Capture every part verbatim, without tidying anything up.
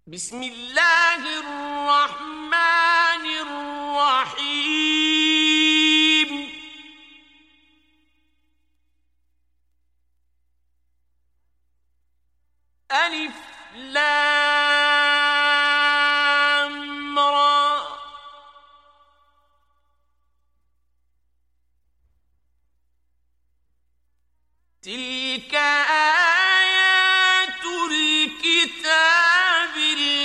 بسم الله الرحمن الرحيم. ألف لام را. تلك آيات الكتاب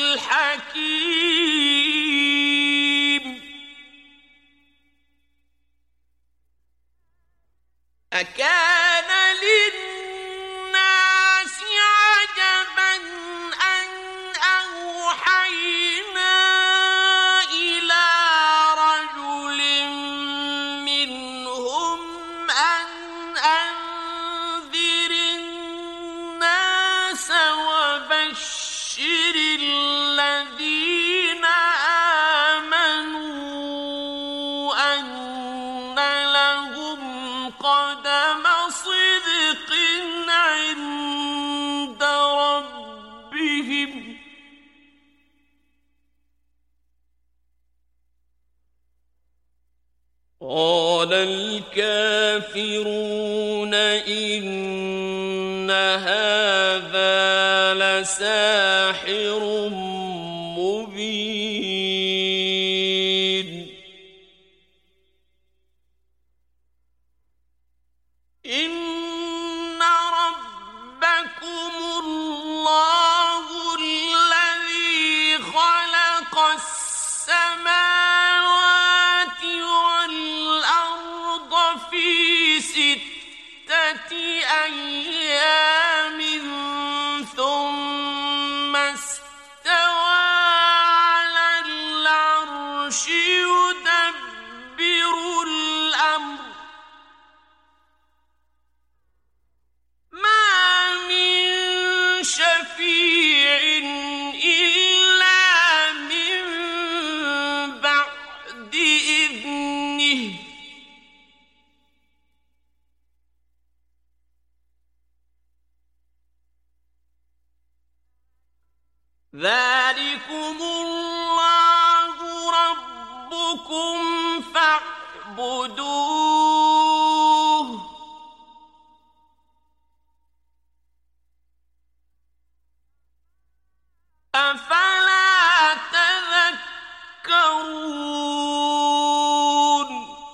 الحكيم. أكان للناس عجبا أن أوحينا إلى رجل منهم أن أنذر الناس وبشر الذين آمنوا أن لهم قدم صدق عند ربهم. قال الكافرون إن هذا لساحر مبين. إن ربكم الله الذي خلق السماوات والأرض في ستة أيام ثم استوى على العرش يدبر الأمر. ما من شفيع إلا من بعد إذنه. ذلكم الله ربكم فاعبدوه. أفلا تذكرون.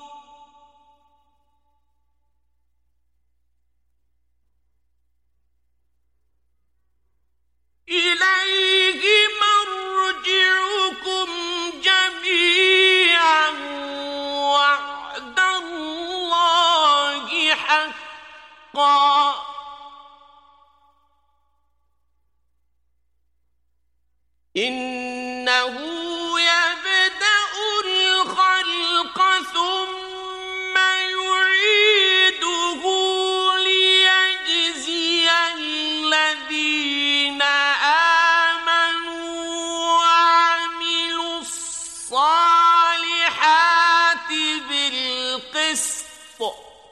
إليه مرجعكم جميعا وعد الله حقا. إنه يبدأ الخلق ثم يعيده ليجزي الذين آمنوا وعملوا الصالحات بالقسط.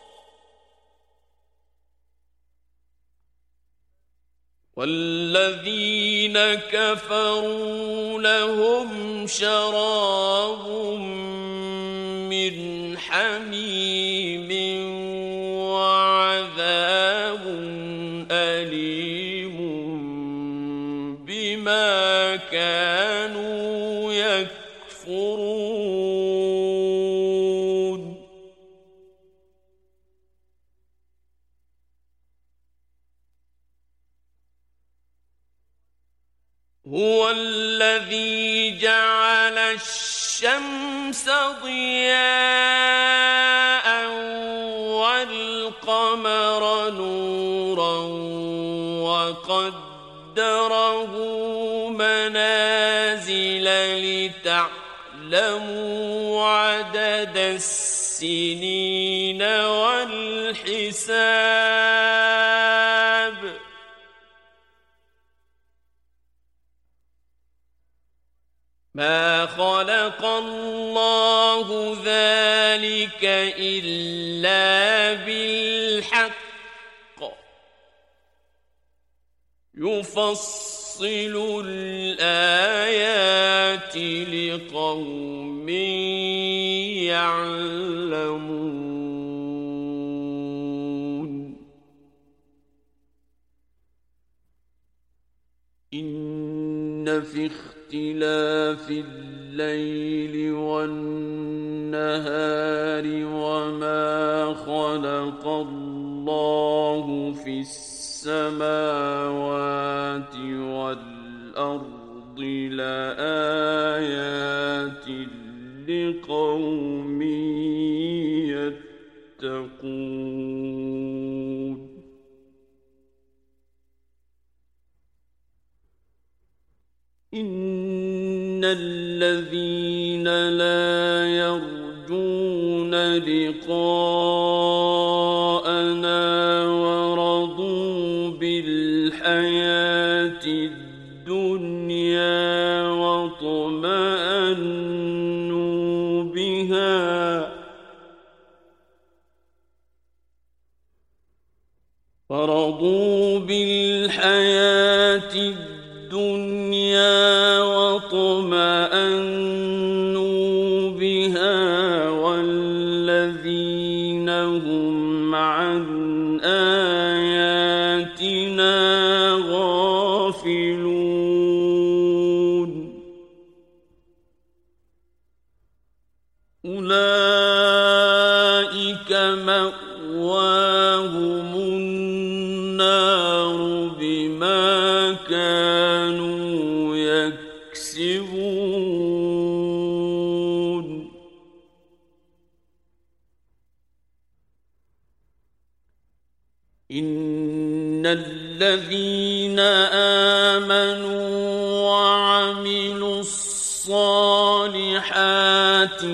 والذين كفروا لهم شراب من حميم وعذاب أليم بما كانوا يكفرون. هو الذي جعل الشمس ضياء والقمر نورا وقدره منازل لتعلموا عدد السنين والحساب. ما خلق الله ذلك إلا بالحق يفصل الآيات لقوم يعلمون إن في اختلاف الليل والنهار وما خلق الله في السماوات والأرض لآيات لقوم يتقون إن الذين لا يرجون لقاءنا ورضوا بالحياة الدنيا واطمأنوا بها ورضوا بالحياة الدنيا واطمأنوا بها والذين هم عن آياتنا غافلون أولئك مأواهم النار بما كانوا يكسبون إن الذين آمنوا وعملوا الصالحات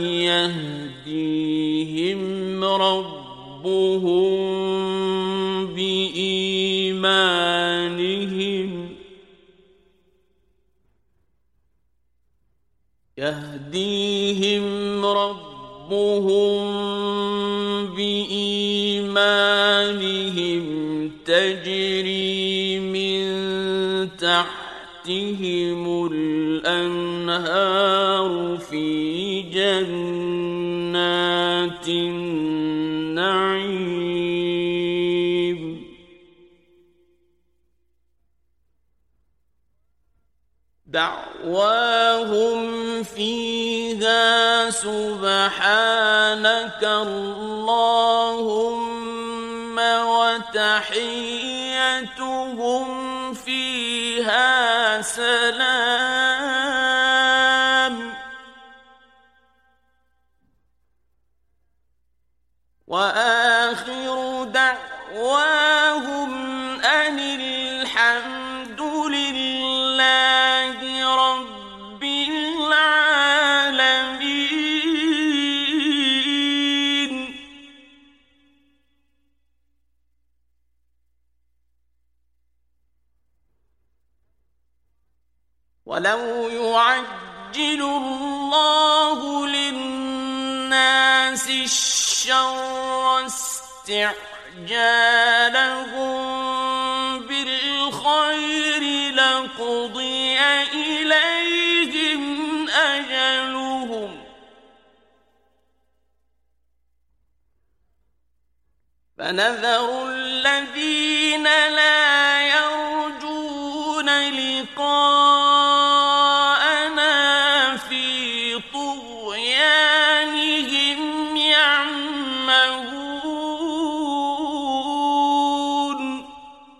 يهديهم ربهم بإيمانهم يهديهم ربهم بإيمانهم تجري من تحتهم الأنهار في جنات النعيم دعواهم فيها سبحانك اللهم وتحيتهم فيها سلام وآخر دعواهم أن الحمد لله رب العالمين ولو يعجل الله للناس الشر استعجالهم بالخير لقضي إليهم أجلهم فنذر الذين لا يرجون لقاءنا في طغيانهم يعمهون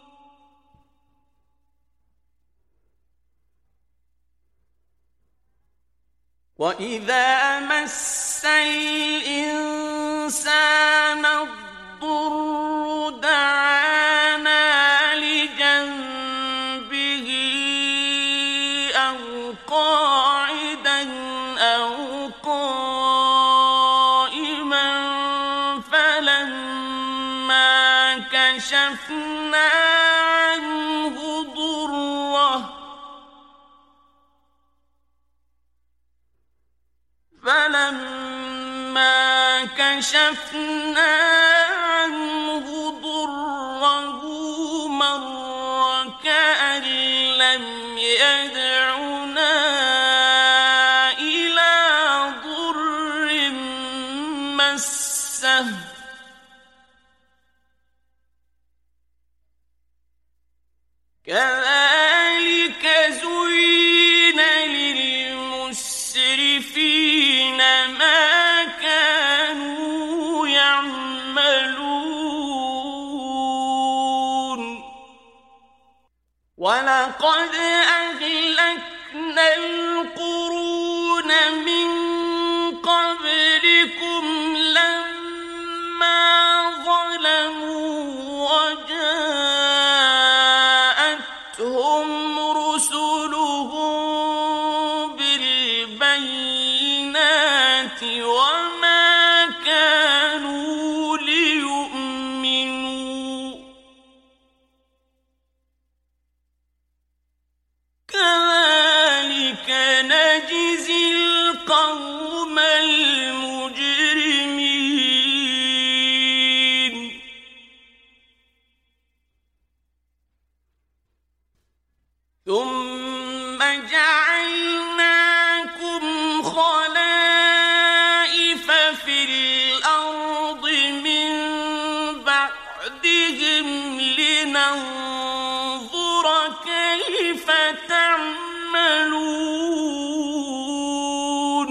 وإذا مس الإنسان الضر دعانا لجنبه أو قاعدا أو قائما فلما كشفنا عنه ضره فلما كشفنا عنه ضره مر كأن لم يدعنا إلى ضر مسه كذلك زين للمسرفين ما كانوا يعملون ولقد أهلكنا القرون من قبلكم لما ظلموا وجاءتهم رسلهم بالبينات وما كانوا ليؤمنوا كذلك نجزي القوم المجرمين ثم جعلناكم خلائف في الأرض من بعدهم لننظر كيف تعملون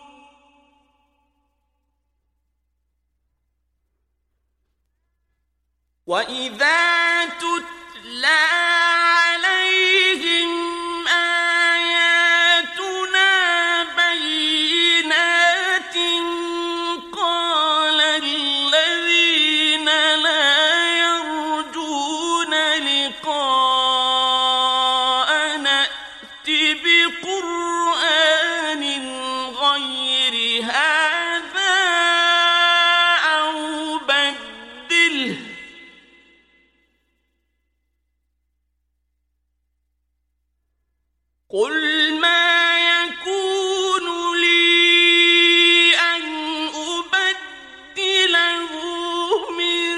وإذا تتلى عليهم آياتنا بينات قال الذين لا يرجون لقاءنا ائت بقرآن غير هذا أو بدله قل ما يكون لي أن أبدله من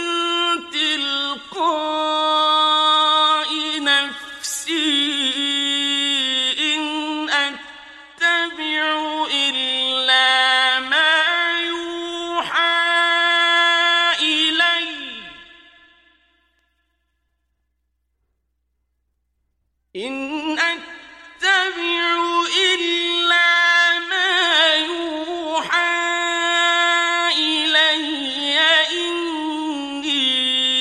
تلقاء نفسي إن أتبع إلا ما يوحى إلي إن أتبع إلا ما يوحى إلي إني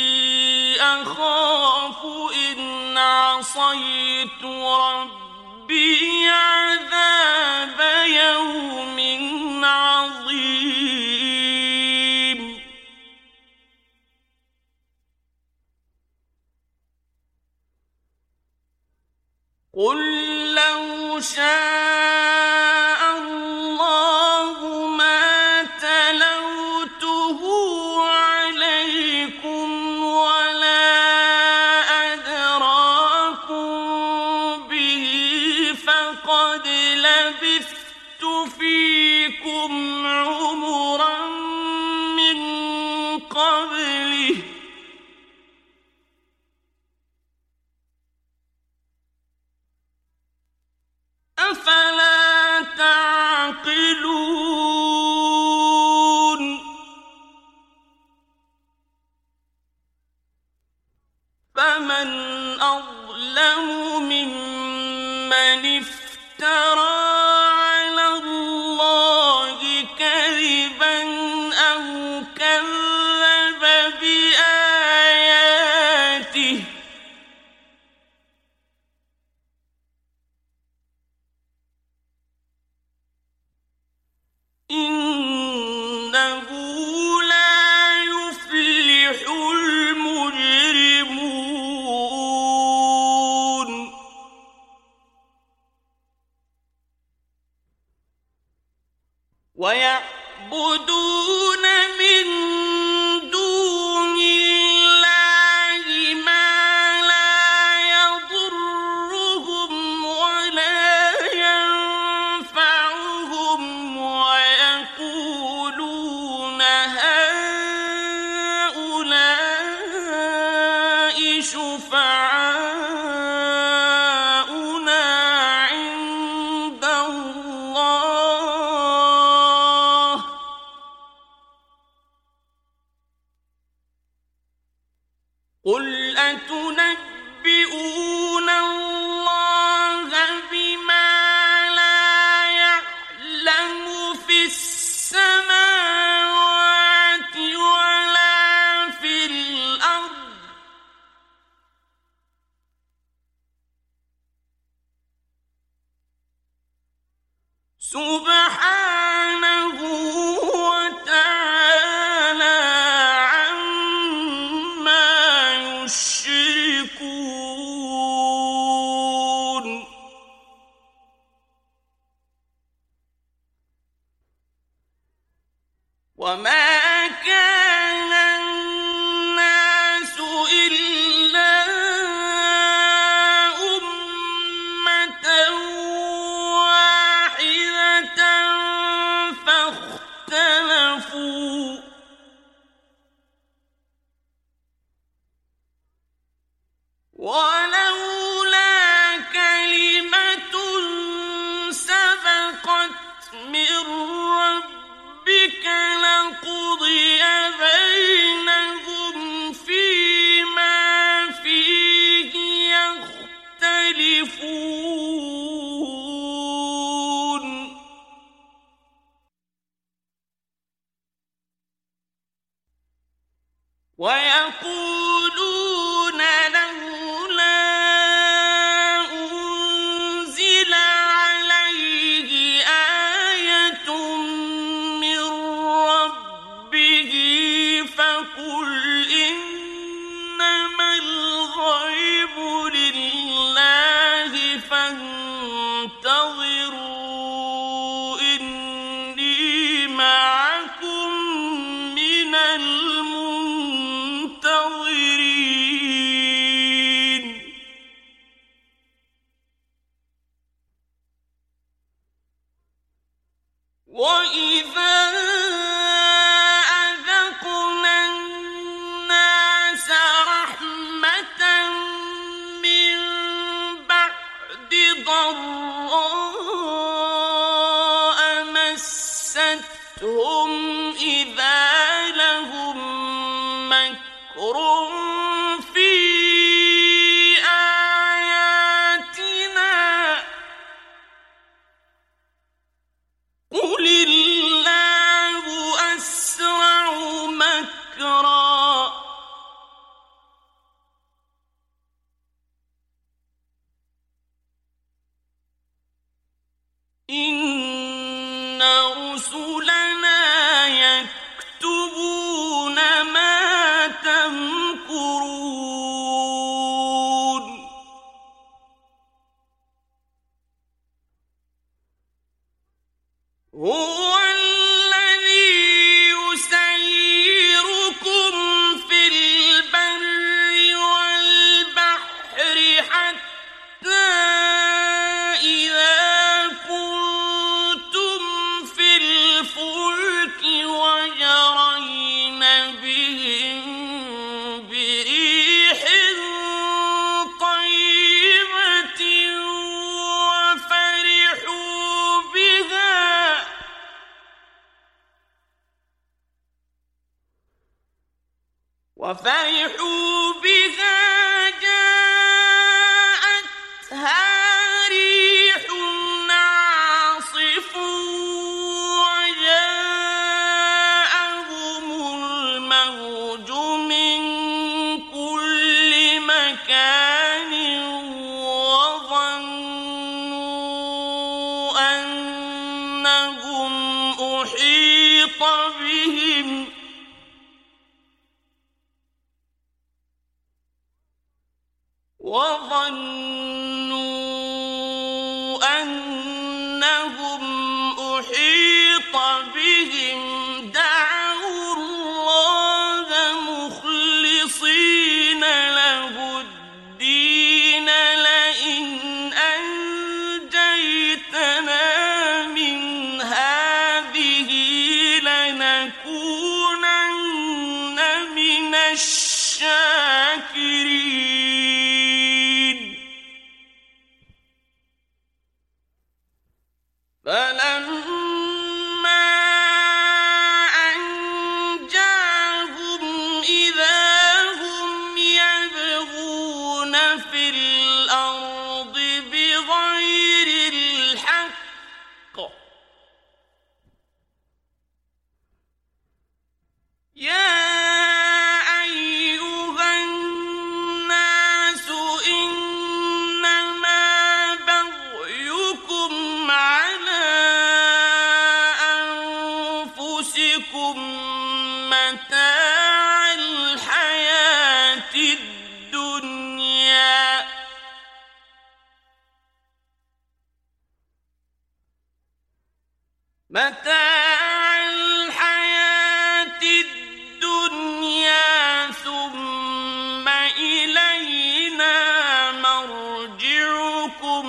أخاف إن عصيت ربي عذاب يوم عظيم قل لو شاء الله ما تلوته عليكم ولا أدراكم به فقد لبثت فيكم عمرا من قبله أفلا تعقلون فمن أظلم ممن افترى على الله كذبا أو كذب بآياته إنه لا يفلح المجرمون ويعبدون من دون الله ما لا يضرهم ولا ينفعهم ويقولون هؤلاء شفعاؤنا سبحانه وتعالى عما يشركون وما كان الناس إلا أمة واحدة فاختلفوا ولولا كلمة سبقت من ربك لقضي بينهم فيما فيه يختلفون ويقولون لولا أنزل عليه آية من ربه فقل إنما الغيب لله فانتظروا إني معكم من المنتظرين وإذا أذقنا الناس رحمة من بعد ضراء مستهم إذا لهم مكر في آياتنا قل الله أسرع مكرا إن رسلنا يكتبون ما تمكرون هو الذي يسيركم في البر والبحر حتى إذا كنتم في الفلك وجرين بهم بريح طيبة وفرحوا بها وفرحوا بها جاءتها ريح عاصف وجاءهم الموج من كل مكان وظنوا أنهم أحيط بهم وظنوا أنهم أحيط بهم دعوا الله مخلصين له الدين لئن أنجيتنا من هذه لنكونن من الشاكرين فلما أنجاهم إذا هم يبغون في الأرض بغير الحق يا إنما بغيكم على متاع الحياة الدنيا ثم إلينا مرجعكم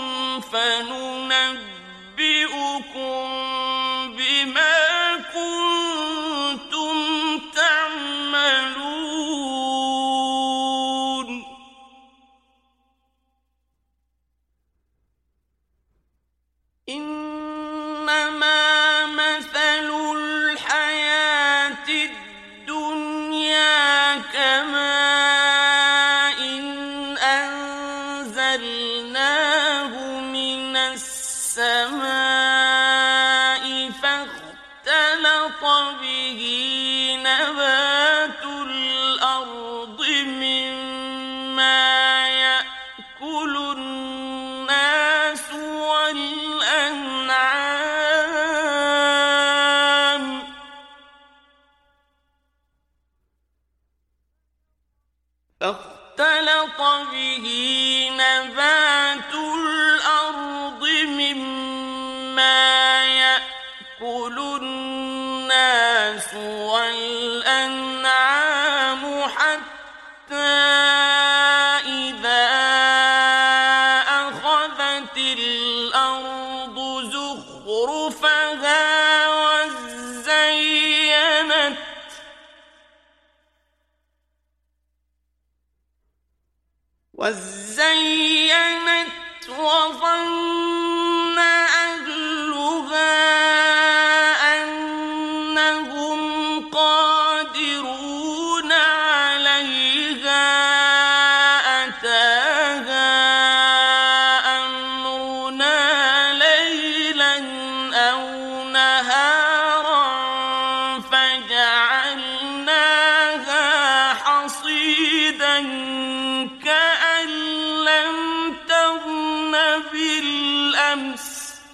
فننبئكم بما كنتم تعملون إنما مثل الحياة الدنيا كماء أنزلناه من السماء فاختلط به نبات الأرض مما يأكل الناس والأنعام فاختلط به نبات الأرض مما يأكل الناس والأنعام حتى إذا أخذت الأرض زخرفها وزينت وزينت وظن أهلها أنهم قادرون عليها أتاها أمرنا ليلا أو نهارا فجعلناها حصيدا كأن لم تغن بالأمس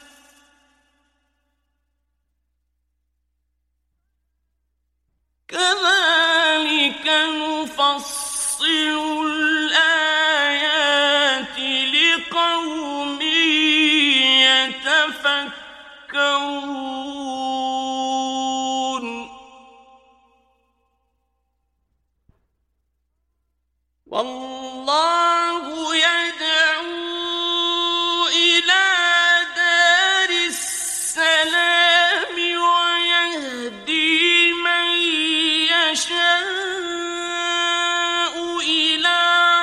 كذلك نفصل الآيات لقوم يتفكرون والله يدعو إلى دار السلام ويهدي من يشاء إلى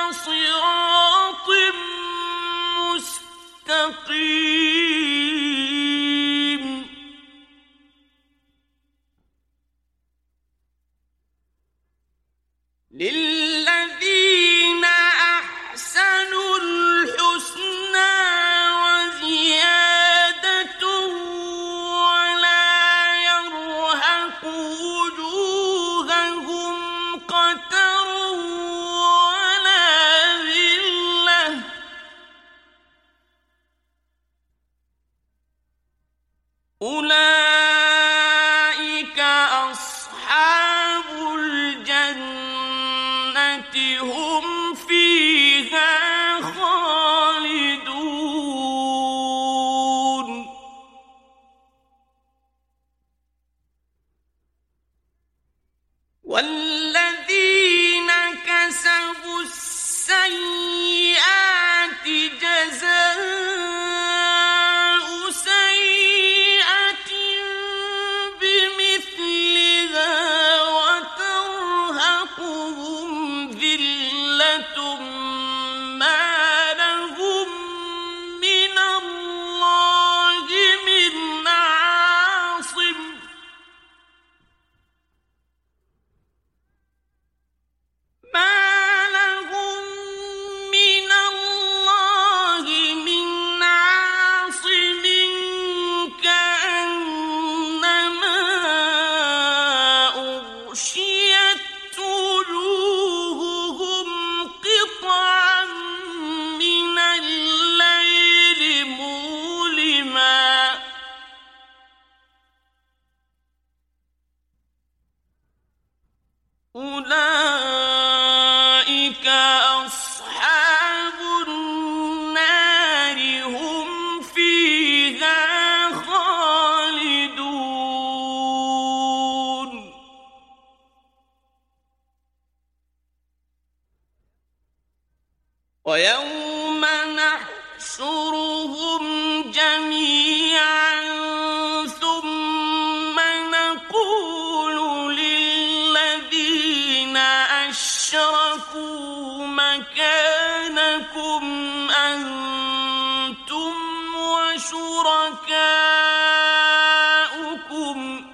شركاؤكم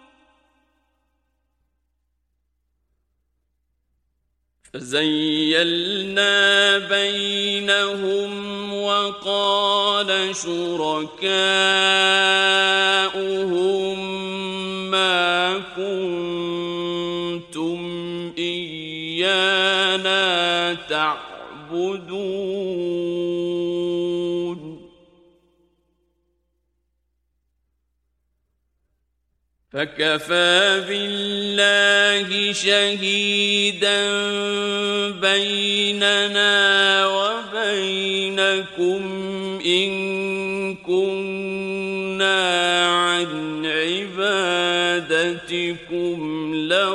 فزيلنا بينهم وقال شركاؤهم ما كنتم إيانا تعبدون فكفى بالله شهيدا بيننا وبينكم إن كنا عن عبادتكم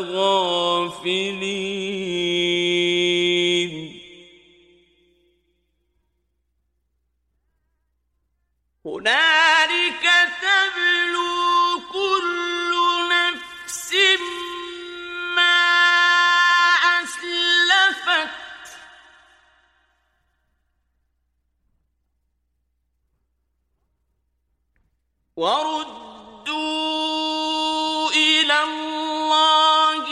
لغافلين هنالك تبلو كل نفس ما أسلفت وردوا إلى الله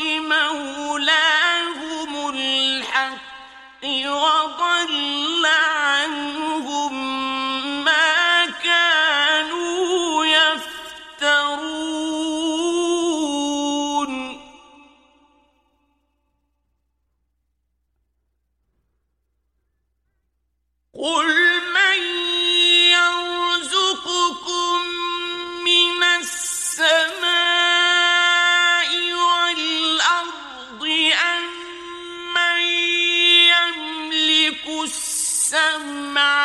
مولاهم الحق وضل عنهم ما كانوا يفترون قل من يرزقكم من السماء والأرض أم من يملك السمع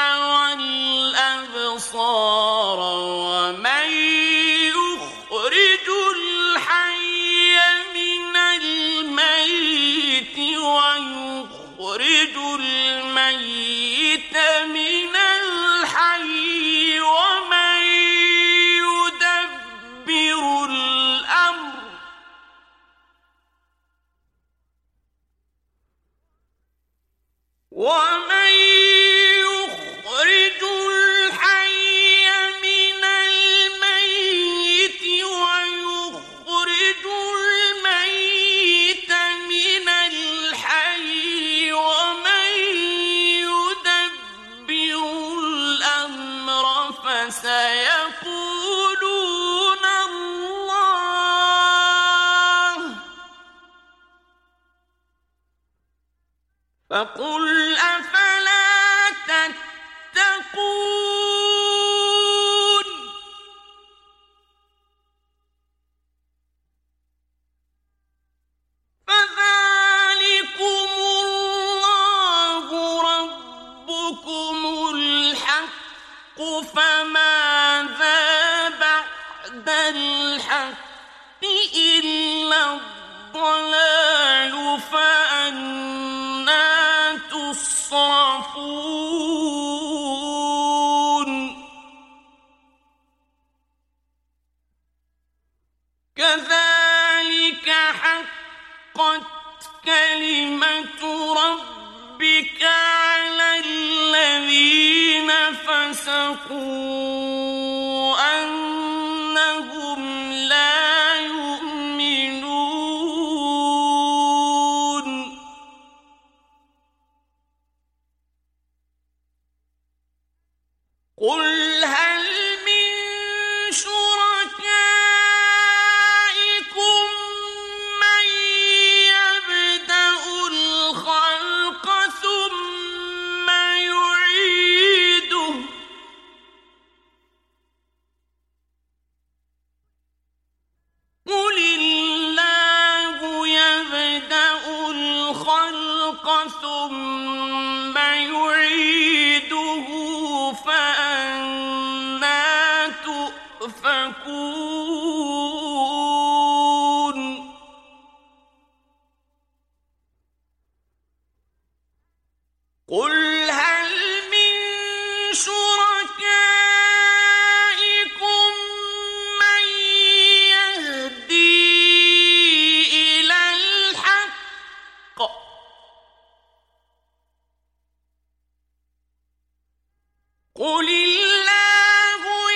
والأبصار ومن يخرج الحي من الميت ويخرج الميت من الحي ومن يدبر الأمر ومن يخرج الحي من الميت ويخرج الميت من الحي ومن يدبر الأمر فسيقولون الله فقل أفلا تتقون فذلكم الله ربكم الحق فماذا بعد الحق إلا الضلال فأنى تصرفون كذلك حقت كلمة ربك على الذين فسقوا أنهم لا يؤمنون قل هل من شركائكم من يبدأ الخلق ثم يعيده قل الله يبدأ الخلق ثم يعيده فأنى تؤفكون قل هل من شركائكم من يهدي إلى الحق قل الله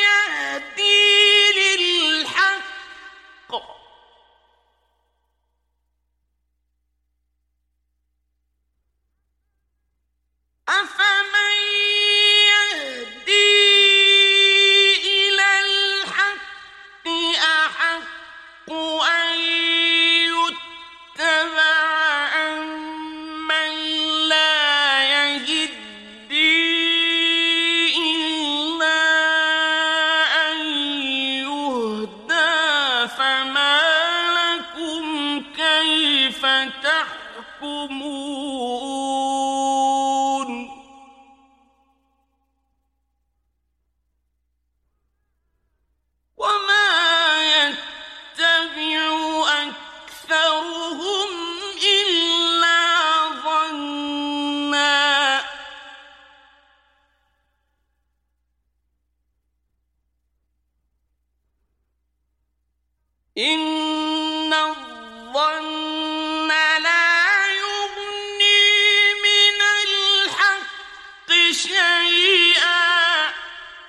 إن الظن لا يغني من الحق شيئا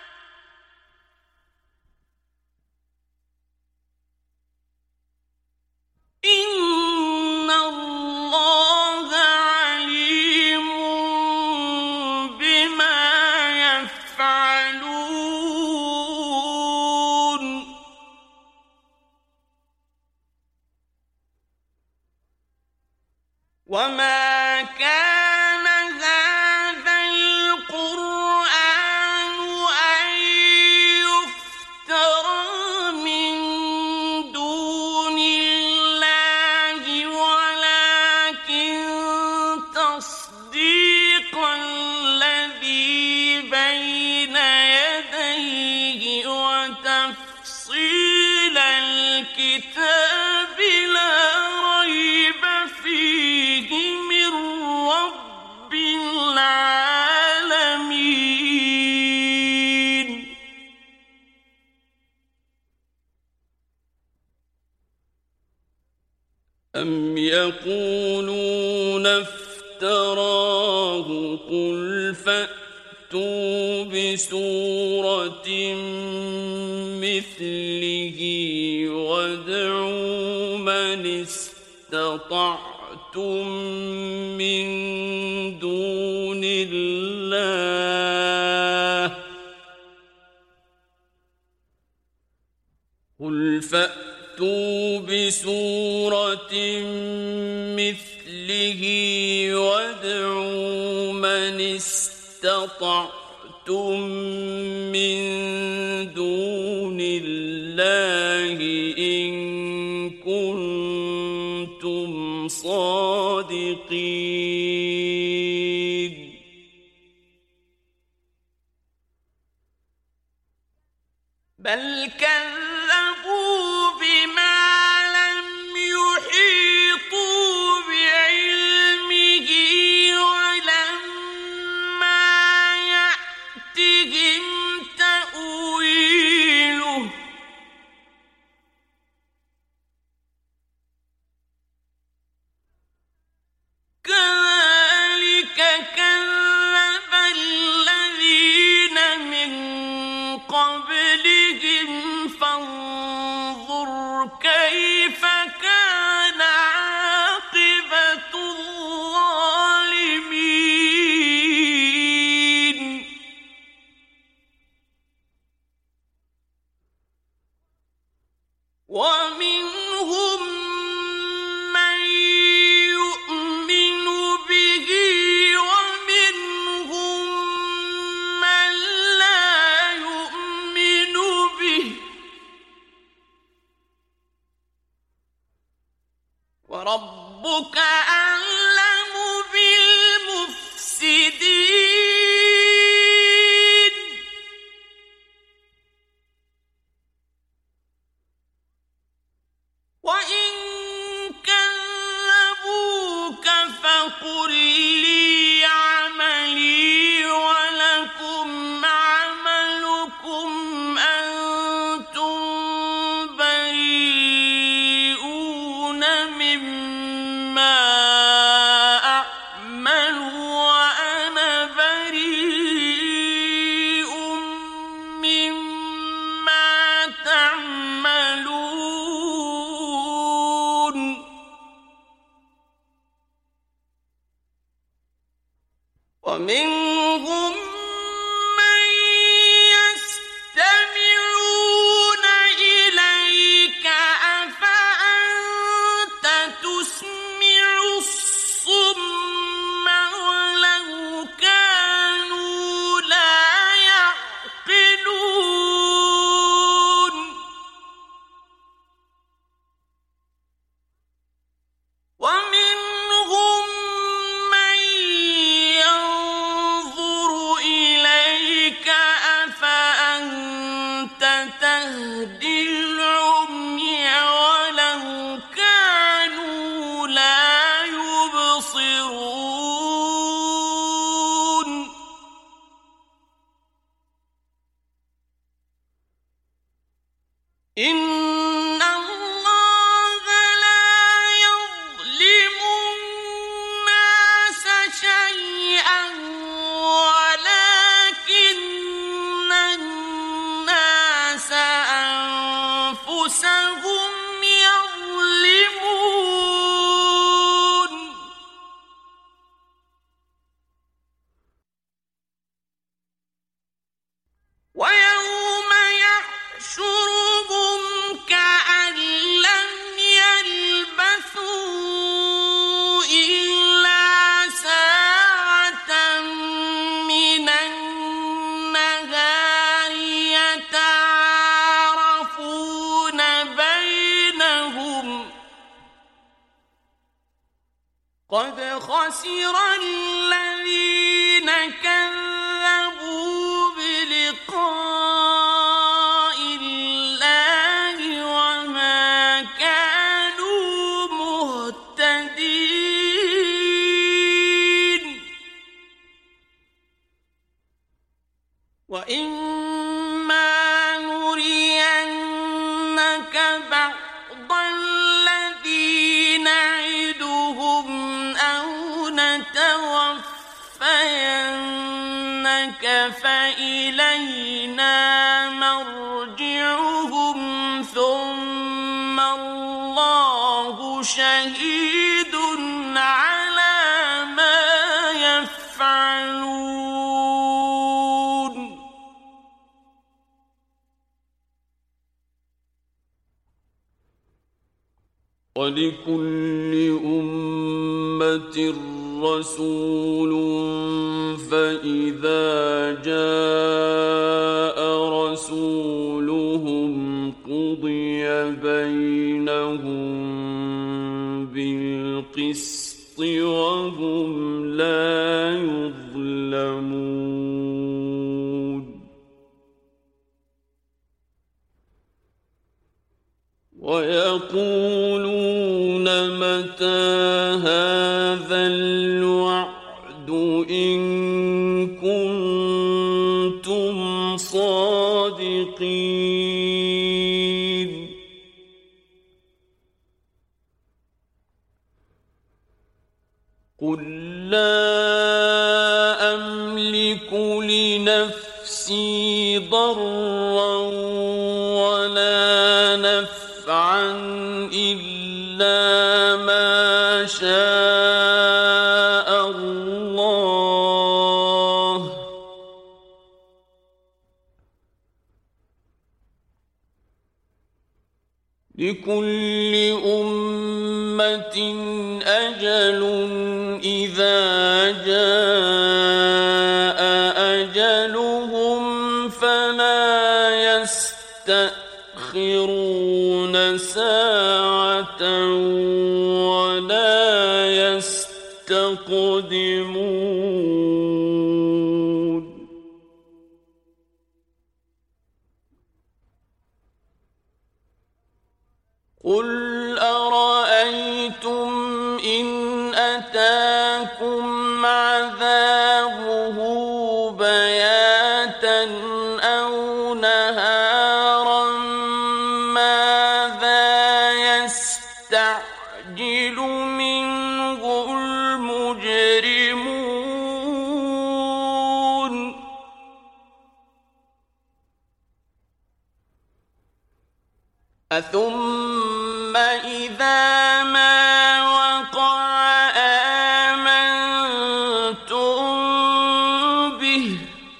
إن الله عليم بما يفعلون وما كان هذا القرآن أن يفترى من دون الله ولكن تصديق الذي بين يديه وتفصيل الكتاب لا ريب فيه من رب العالمين أم يقولون افتراه قل فأتوا بسورة مثله وادعوا من استطعتم من دون الله قل فأتوا بسورة مثله وادعوا من استطعتم من دون الله إن كنتم صادقين بل كذبوا بما لم يحيطوا بعلمه ولما يأتهم تأويله كذلك كذب الذين من قبلهم فانظر كيف كان عاقبة الظالمين ومنهم من يؤمن به ومنهم من لا يؤمن به وربك أعلم بالمفسدين وإن كذبوك فقل لي عملي ولكم عملكم أنتم بريئون مما أعمل وأنا بريء مما تعملون ومنهم من يستمعون إليك أفأنت تسمع الصم ولو كانوا لا يعقلون ومنهم من ينظر إليك أفأنت تهدي العمي ولو كانوا لا يبصرون إن الله أنفسهم يظلمون ويوم يحشرهم كأن لم يلبثوا إلا ساعة من النهار يتعارفون بينهم قد خسر الذين كذبوا بلقاء الله وما كانوا مهتدين وإما نرينك بعض الذي نعدهم أو نتوفينك فإلينا مرجعهم ثم الله شهيد على ما يفعلون ولكل أمة رسول فإذا جاء رسولهم قضي بينهم بالقسط وهم لا يظلمون ويقولون متى هذا الوعد إن كنتم صادقين قل لا أملك لنفسي ضرا ولا نفعا إلا ما شاء الله لكل أمة أجل إذا جاء أجلهم فلا يستأخرون ساعة ولا يستقدمون قل أرأيتم إن أتاكم عذابه بياتا أو نهارا ماذا يستعجل منه المجرمون أثم إذا ما وقع آمنتم به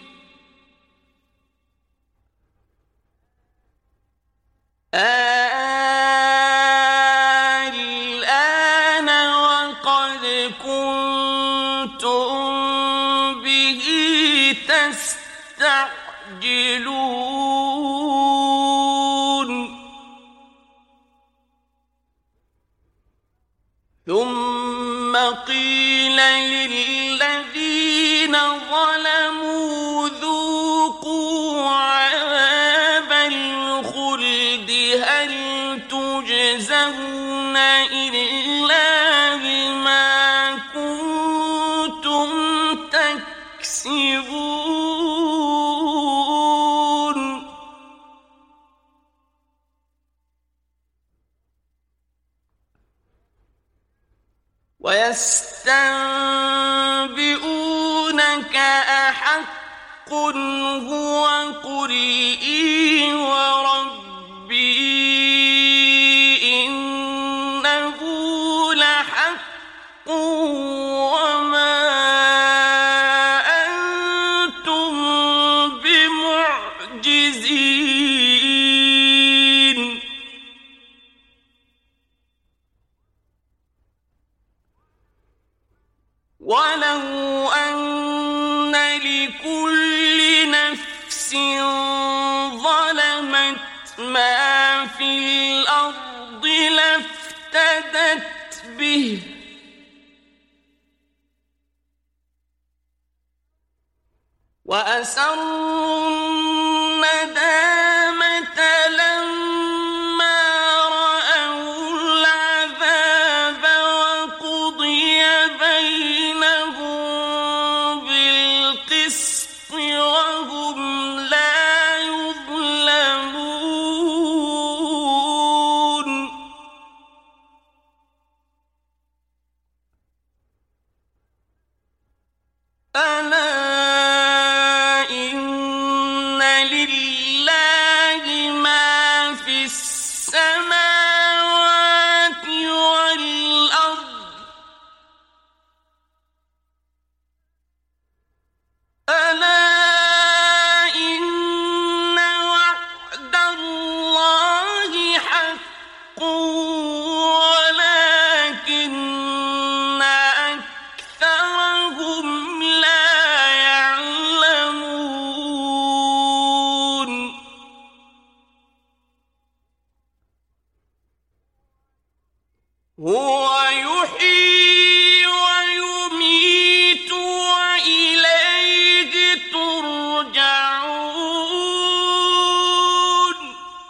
الآن وقد كنتم به تستعجلون ثم قيل للذين ظلموا ذوقوا عذاب الخلد هل تجزون إلا بما كنتم تكسبون ويستنبئونك أحق هو قل إي وربي ولو أن لكل نفس ظلمت ما في الأرض لافتدت به وأسروا الندامة لما رأوا العذاب وقضي بينهم بالقسط وهم لا يظلمون ألا هو يحيي ويميت وإليه ترجعون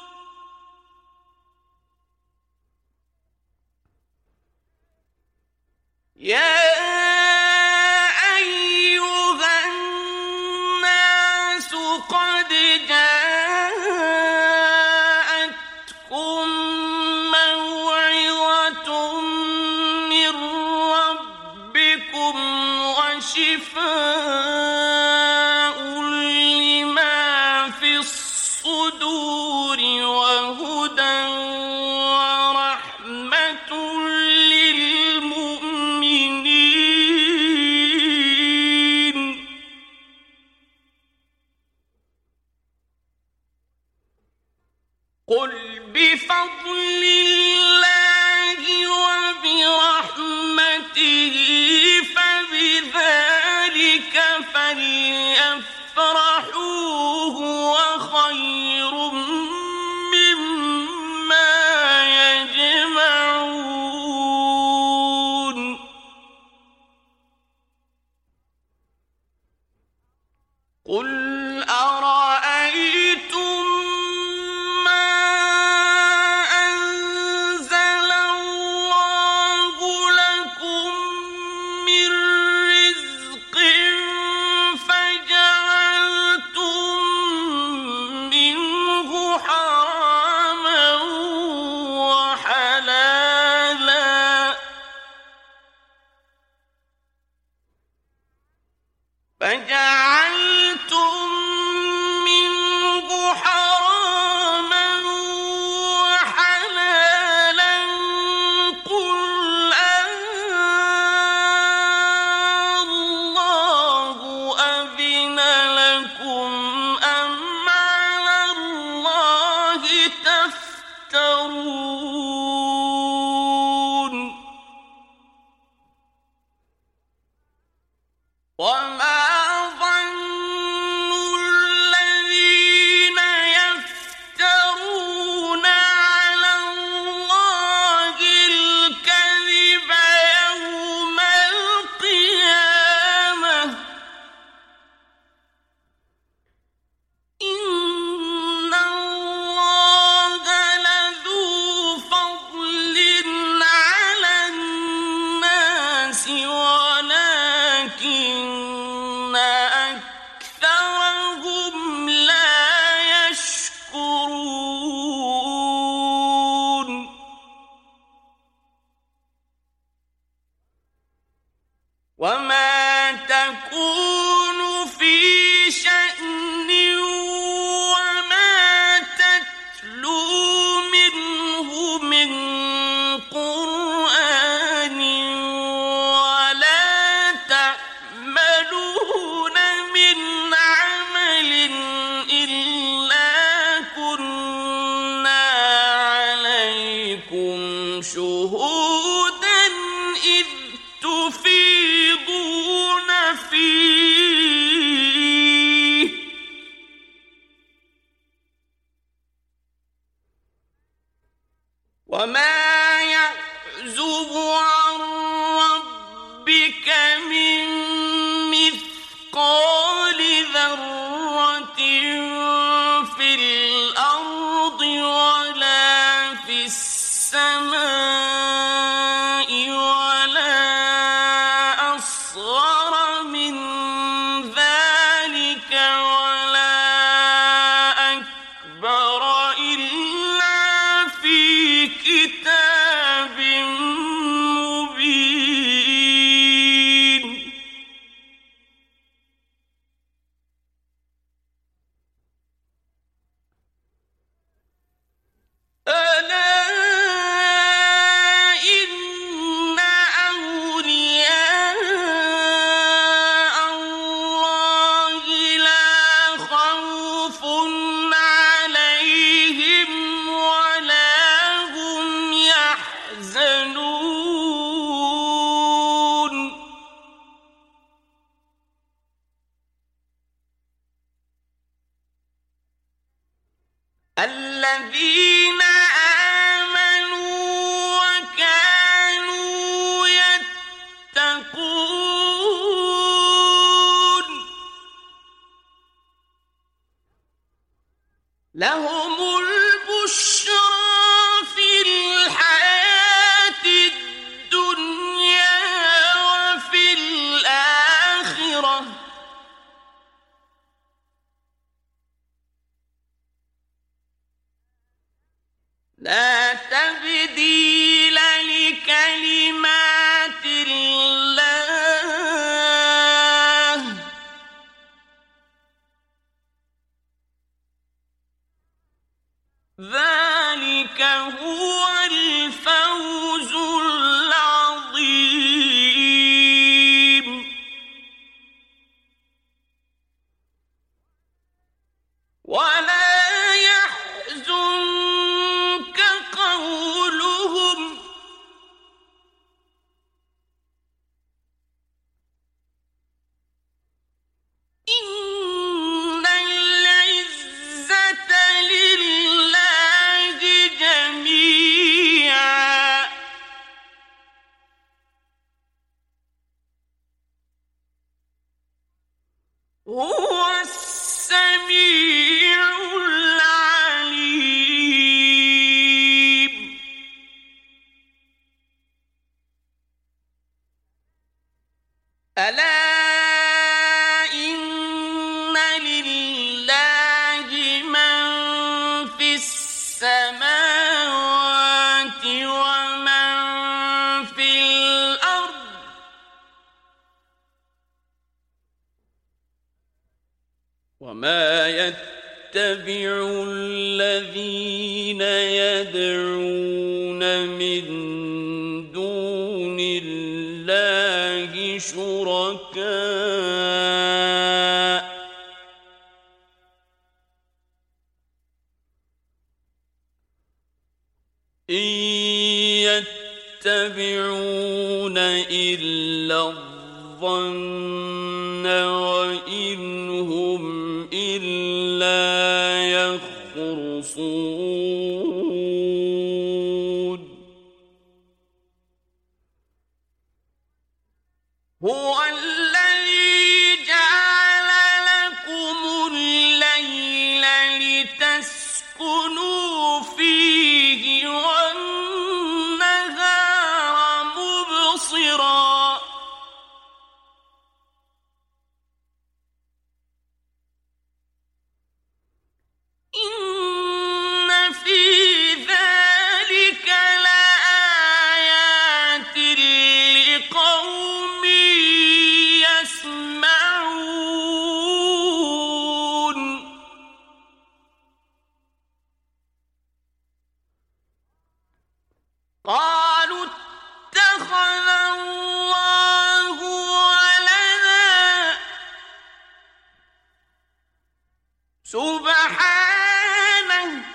يا أيها الناس قد جاءتكم شفاء لما في الصدور وهدى ورحمة للمؤمنين قل بفضل الله وبرحمته فبذلك فليفرحوا هو خير مما يجمعون قل أرأيتم فجعلتم منه حراما وحلالا قل الله أذن لكم أم على الله تفترون وما وما تكون في شأن وما تتلو منه من قرآن ولا تعملون من عمل إلا كنا عليكم شهودا إذ تفيضون وما يعزب عن ربك من مثقال ذرة في الأرض ولا في السماء ولا أصغر من ذلك ولا أكبر إلا في كتاب مبين. ألا إن أولياء الله لا خوف عليهم ولا هم يحزنون. الذين آمنوا وكانوا يتقون لهم البشرى في الحياة الدنيا وفي الآخرة لا تبديل لكلمات الله ذلك هو الفوز العظيم. ولا يحزنك قولهم إن العزة لله جميعا هو السميع العليم. ألا إن لله من في السماوات ومن في الأرض وما يتبع الذين يدعون من دون الله شركاء إن يتبعون إلا الظن وإن هم إلا يخرصون. هو الذي جعل لكم الليل لتسكنوا فيه والنهار مبصرا إن في ذلك لآيات لقوم يسمعون. قالوا اتخذ الله ولدا سبحانه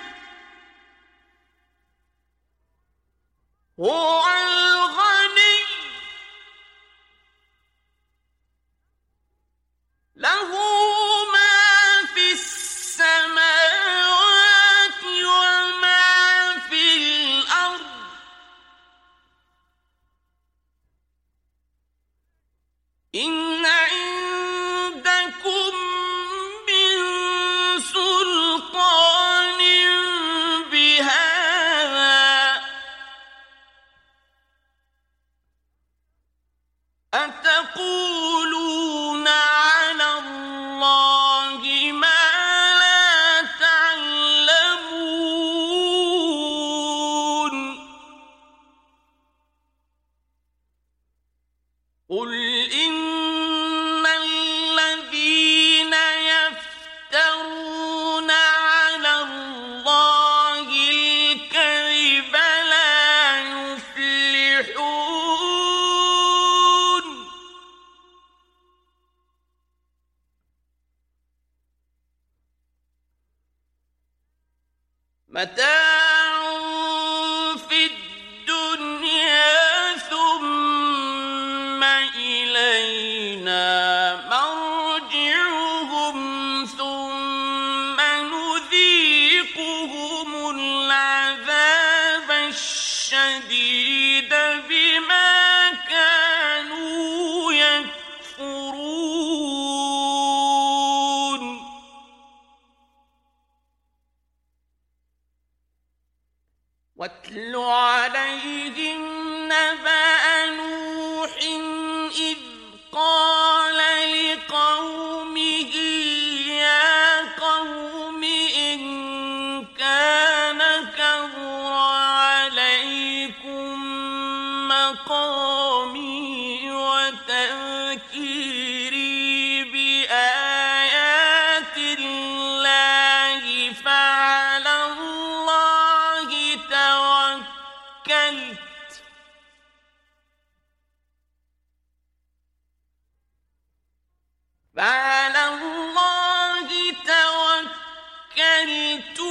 هو الغني له ما في السماوات وما في الأرض قل إن الذين يفترون على الله الكذب لا يفلحون متاع في الدنيا ثم إلينا مرجعهم ثم نذيقهم العذاب الشديد بما كانوا يكفرون واتل عليهم نبأ نوح إذ قال لقومه يا قوم إن كان كبر عليكم مقامي وتذكيري بآيات الله فعلى الله توكلت فعلى الله توكلت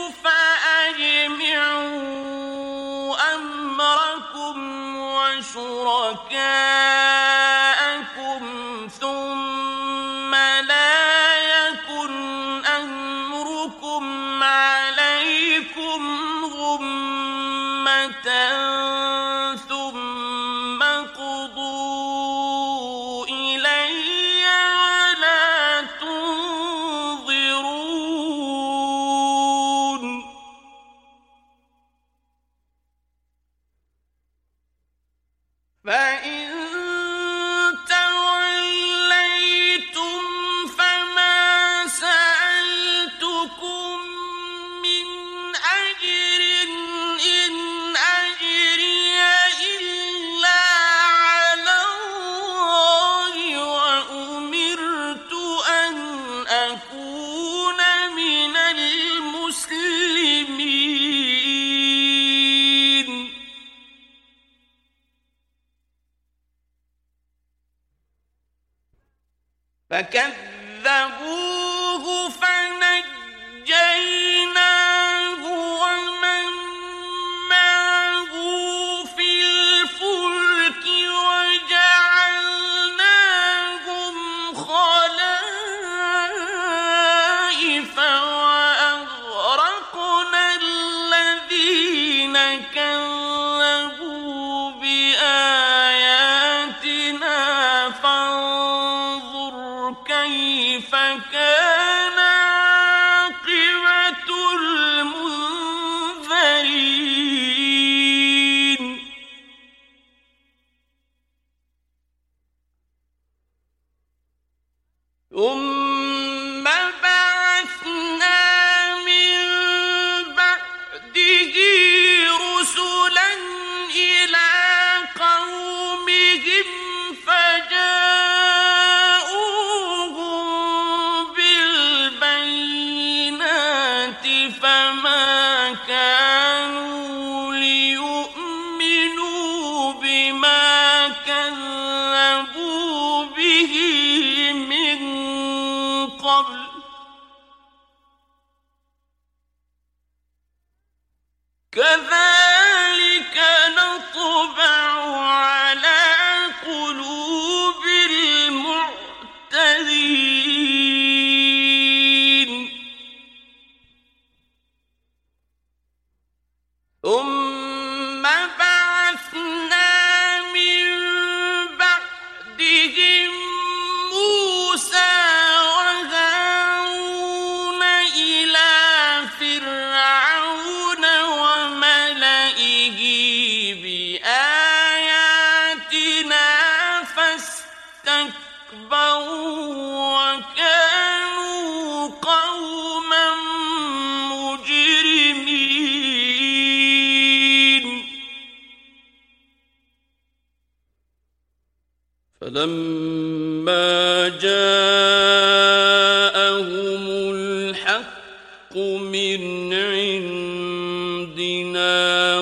فأجمعوا أمركم وشركاءكم ثم لا يكن أمركم عليكم غمة ثم قضوا إلي ولا تنظرون فإن توليتم فما سألتكم من أجر إن أجري إلا على الله وأمرت أن أكون من المسلمين فكذبوه فنجيناه ومن معه في الفلك وجعلناهم خلائف وأغرقنا الذين كذبوا بآياتنا فانظر كيف كان عاقبة المنذرين ثم بعثنا من بعده رسلا إلى قومهم فجاءوهم بالبينات فما كانوا ليؤمنوا بما كذبوا به من قبل كذلك نطبع على قلوب المعتدين ثم بعثنا من بعدهم موسى وهارون إلى فرعون وملئه بآياتنا فاستكبروا وكانوا قوما مجرمين فلما جاءهم الحق من عندنا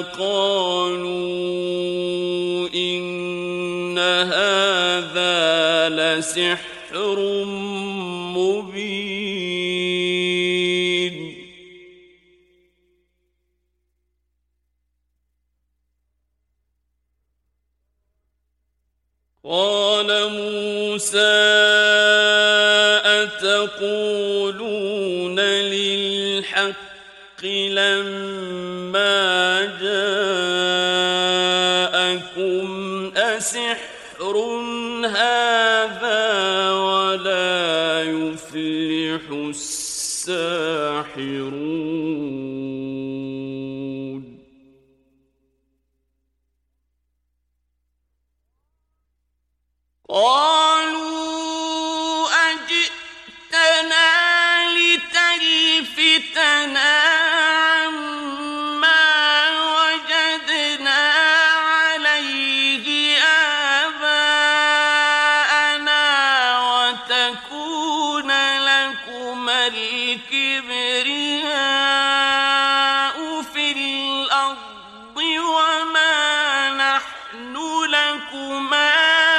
قالوا إن هذا لسحر مبين. قال موسى أتقولون للحق لما جاءكم أسحر هذا ولا يفلح الساحرون. قالوا أجئتنا لتلفتنا عما وجدنا عليه آباءنا وتكون لكما الكبرياء في الأرض وما نحن لكما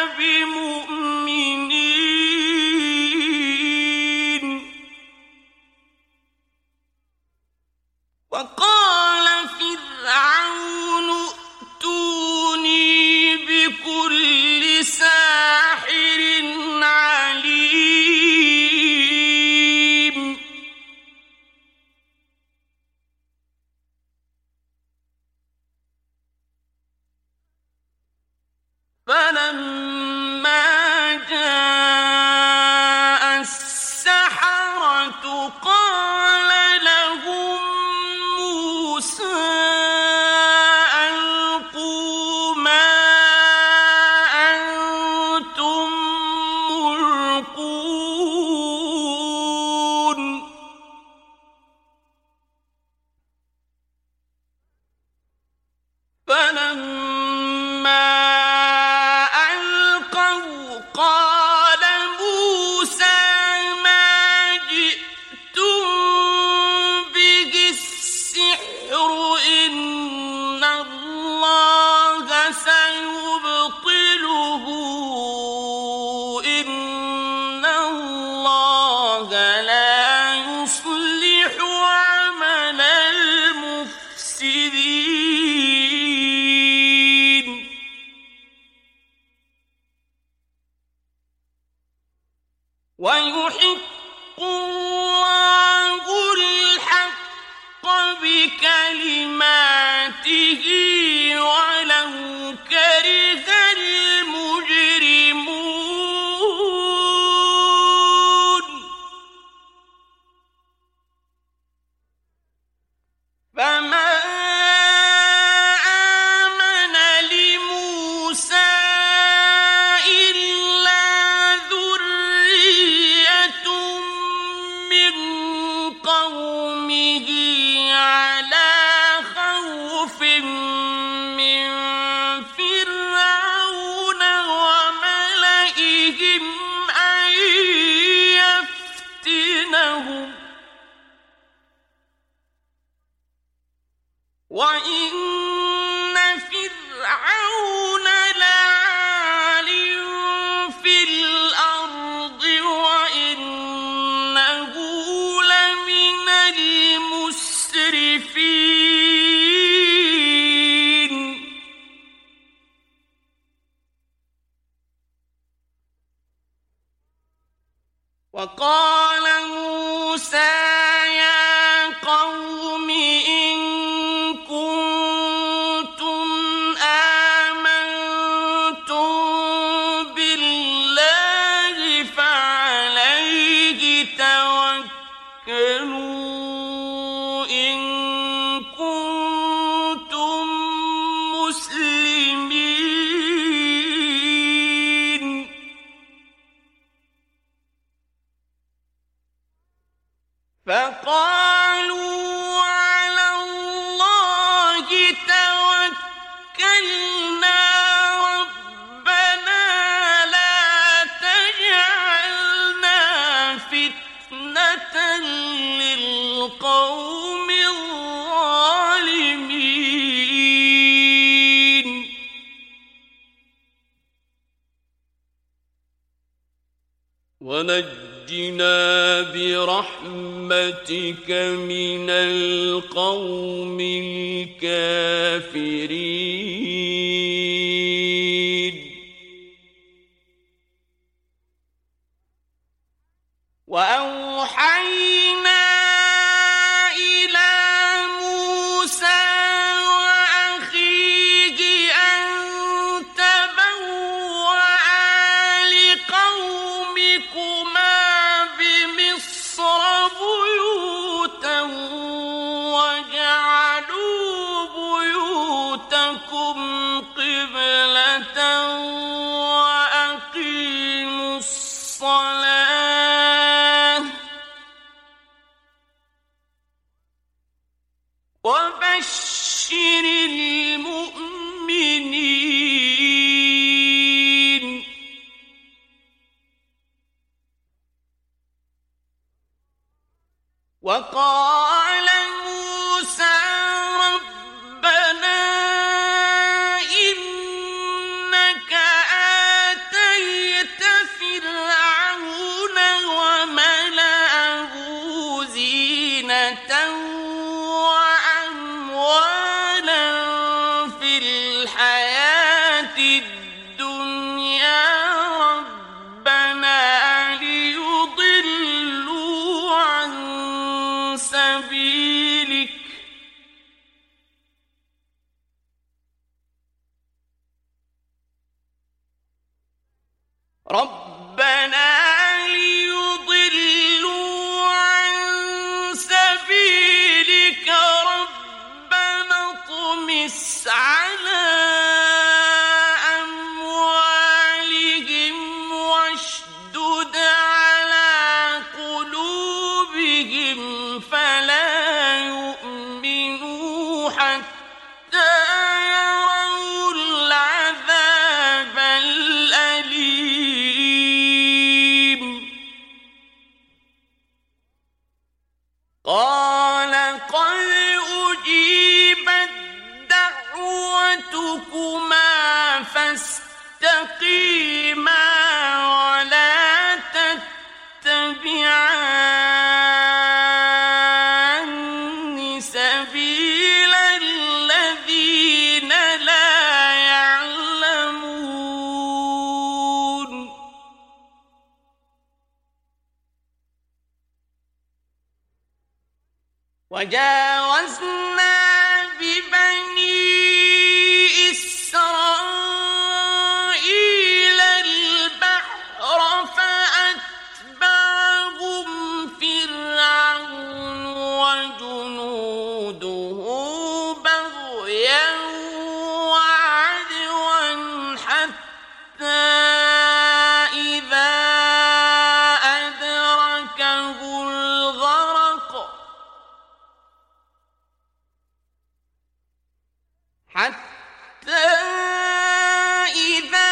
وقال فرعون ائتوني بكل ساحر عليم. فلما جاء السحرة قال لهم ألقوا ما أنتم ملقون. فلما ألقوا قال موسى ما جئتم به السحر إن الله سيبطله إن الله لا يصلح عمل المفسدين. ويحق الله الحق بكلماته ولو كره المجرمون. فما آمن لموسى إلا ذرية من قومه على خوف من فرعون وملئهم أن يفتنهم وإن فرعون لعال في الأرض وإنه لمن المسرفين. وقال موسى يا قوم إن كنتم آمنتم بالله فعليه توكلوا إن كنتم مسلمين. فقالوا على الله توكلنا ربنا لا ونجنا برحمتك من القوم الكافرين. وأوحينا إلى موسى وأخيه أن تبوأ لقومكما بمصر بيوتا واجعلوا بيوتكم قبلة وأقيموا الصلاة وبشر المؤمنين. وقال موسى ربنا إنك آتيت فرعون وملأه زينة وأموالا في الحياة الدنيا ربنا ليضلوا عن سبيلك ربنا ليضلوا عن سبيلك ربنا اطمس على أموالهم واشدد على قلوبهم فلا يؤمنوا حتى يروا العذاب الأليم. قال قد أجيبت دعوتكما فاستقيما ولا تتبعان سبيل الذين لا يعلمون. وجاوزنا ببني إسرائيل البحر فأتبعهم فرعون وجنوده بغيا وعدوا حتى إذا أدركه الغرق حتى إذا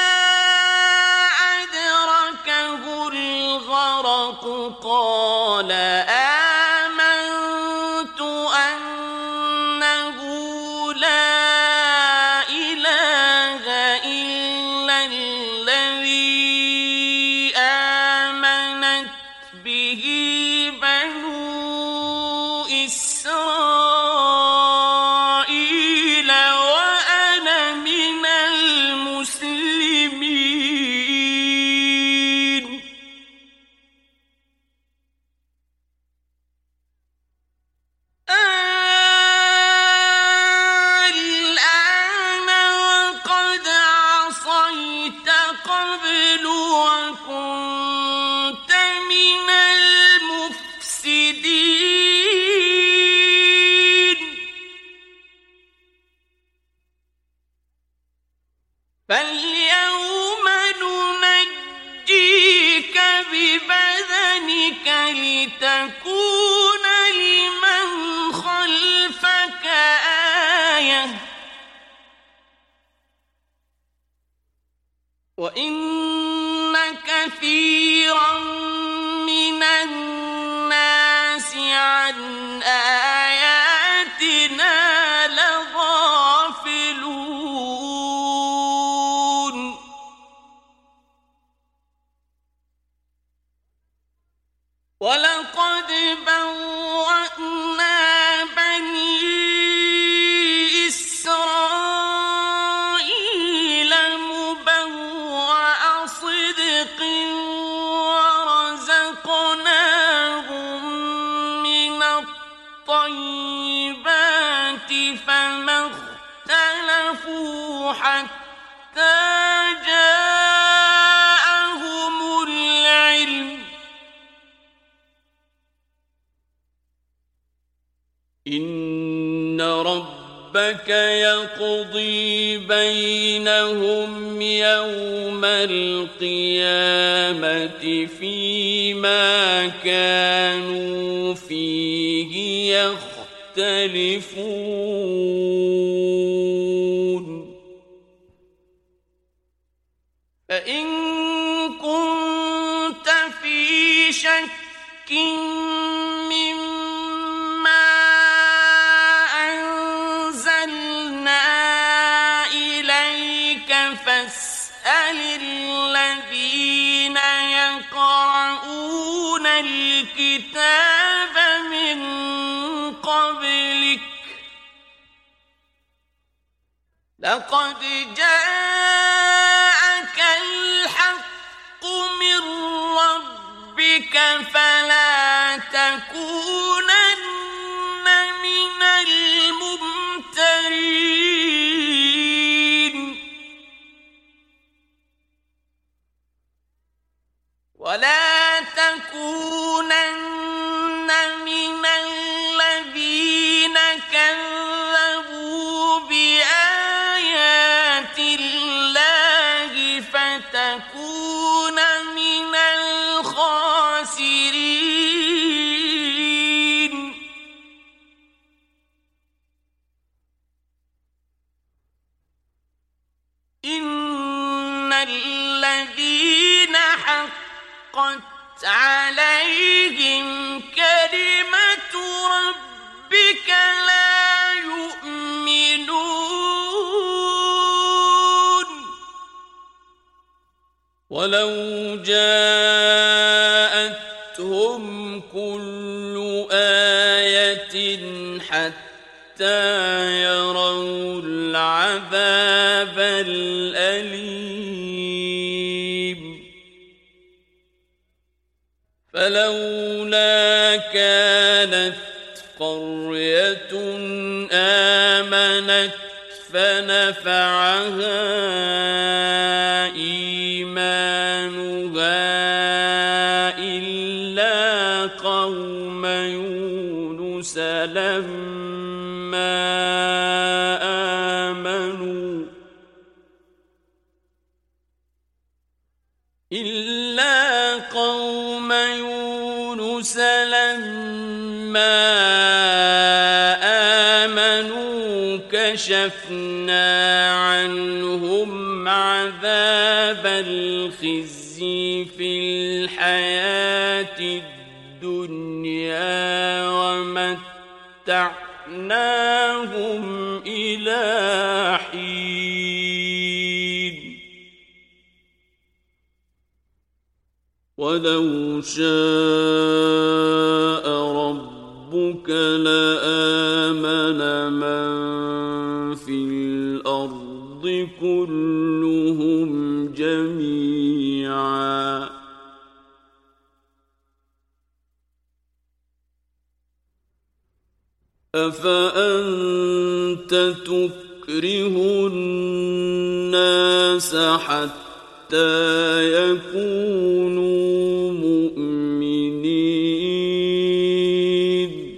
أدركه الغرق قال آمنت أنه لا إله إلا الذي آمنت به بنو إسرائيل وأنا من المسلمين. الآن وقد عصيت قبل وكنت من المفسدين. فاليوم ننجيك ببدنك لتكون لمن خلفك آية وإن كثيرا من الناس عن آياتنا لغافلون. بوأنا بني إسرائيل مبوأ صدق ورزقناهم من الطيبات فما اختلفوا حتى جاءهم العلم إن ربك يقضي بينهم يوم القيامة فيما كانوا فيه يختلفون فإن كنت في شك مما أنزلنا إليك فاسأل الذين يقرؤون الكتاب من قبلك لقد جاءك الحق من ربك فلا تكونن من الممترين ولا تكونن من الذين كذبوا بآيات الله فتكون من الخاسرين إن الذين حقت عليهم كلمة ربك لا يؤمنون ولو جاءتهم كل آية حتى يروا العذاب الأليم فلولا كانت قرية آمنت فنفعها إيمانها إلا قوم يونس لما آمنوا إلا قوم يونس لما آمنوا كشفنا عنهم عذاب الخزي في الحياة الدنيا ومتعناهم إلى حين ولو شاء ربك لآمن من في الأرض كلهم جميعا أفأنت تكره الناس حتى يكونوا مؤمنين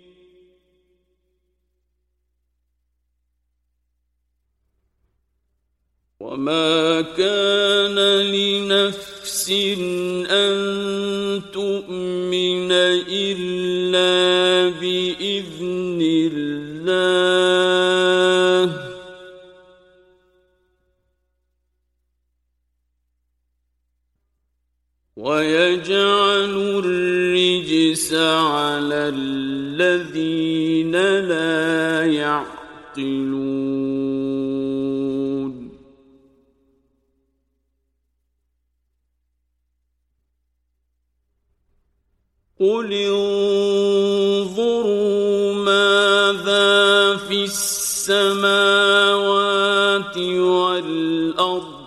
وما كان لنفس أن تؤمن إلا بإذن الله ويجعل الرجس على الذين لا يعقلون قل السماوات والأرض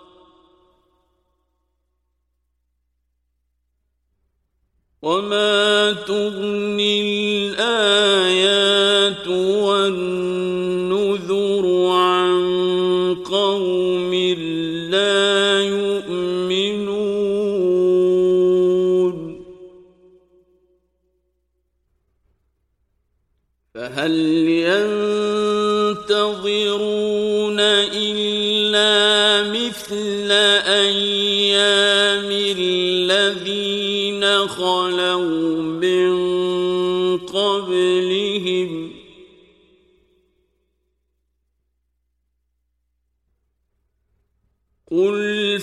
وما تغني الآيات والنذر عن قوم لا يؤمنون فهل ينتظرون إلا مثل أيام الذين خلوا من قبلهم قل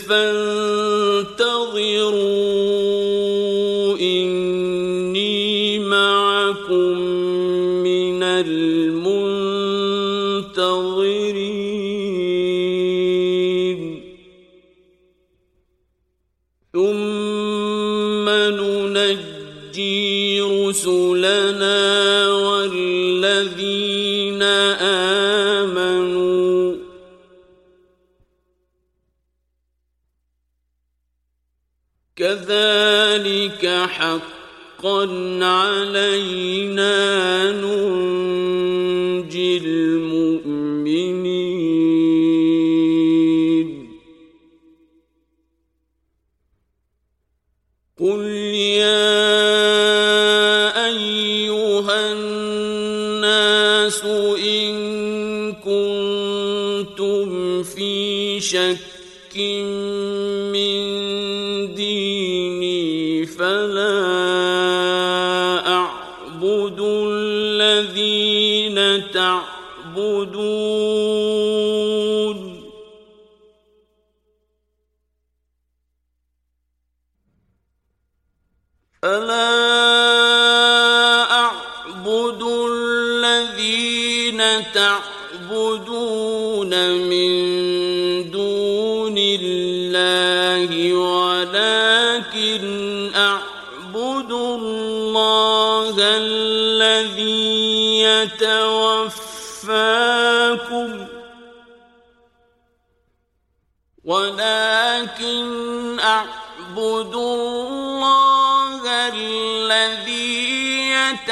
فانتظروا إني معكم من المنتظرين ثم ننجي رسلنا والذين آمنوا كذلك حقا علينا ننجي المؤمنين قل يا أيها الناس إن كنتم في شك من ديني فلا أعبد الذين تعبدون فلا أعبد الذين تعبدون من دون الله ولكن أعبد الله الذي يتوفاكم ولكن أعبد الله الذي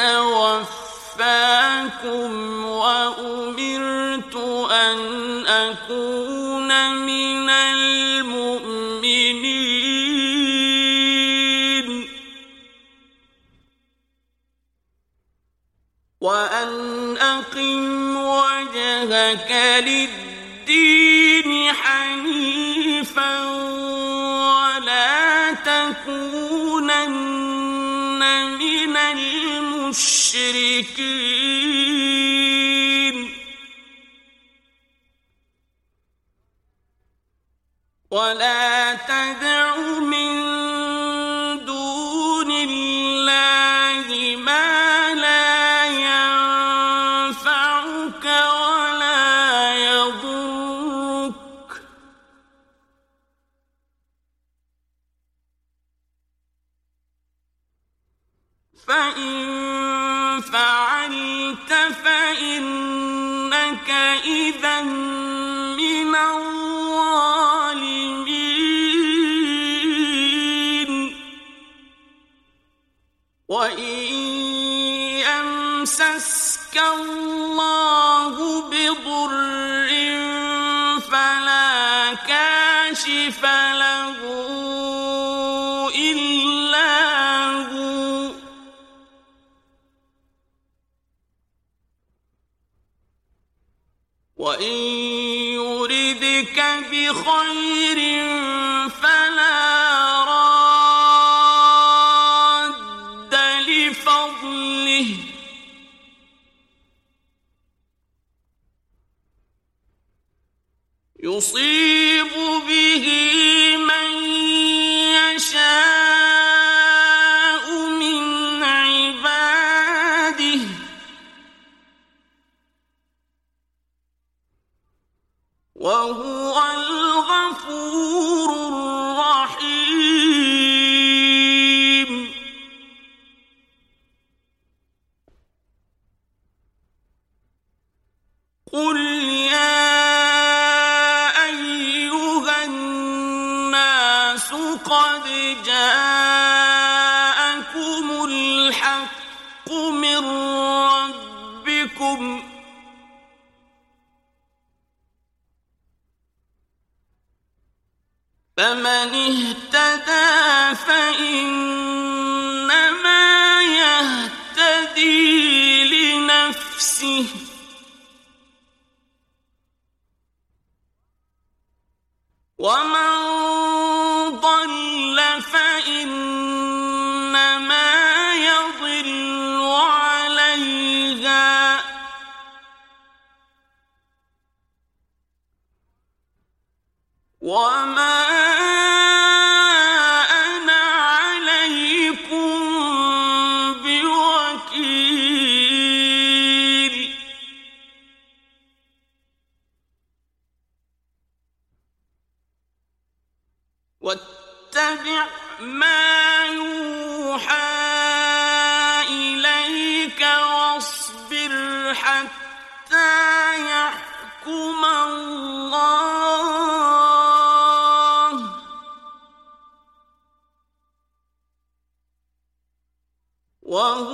يتوفاكم وأمرت أن أكون من المؤمنين وأن أقم وجهك للدين حنيفا ولا تكونن من المشركين ولا تدع من دون الله ما لا ينفعك ولا يضرك فإن فعلت فإنك إذا من الظالمين وإن يمسسك الله بضر فلا كاشف له إلا هو وإن يردك بخير فلا راد لفضله يصيب به من يشاء من عباده وهو الغفور الرحيم قل قد جاءكم الحق من ربكم فمن اهتدى فإنما يهتدي لنفسه ومن ضل فإنما يضل عليها وما أنا عليكم بوكيل واتبع ما يوحى إليك واصبر حتى يحكم الله وهو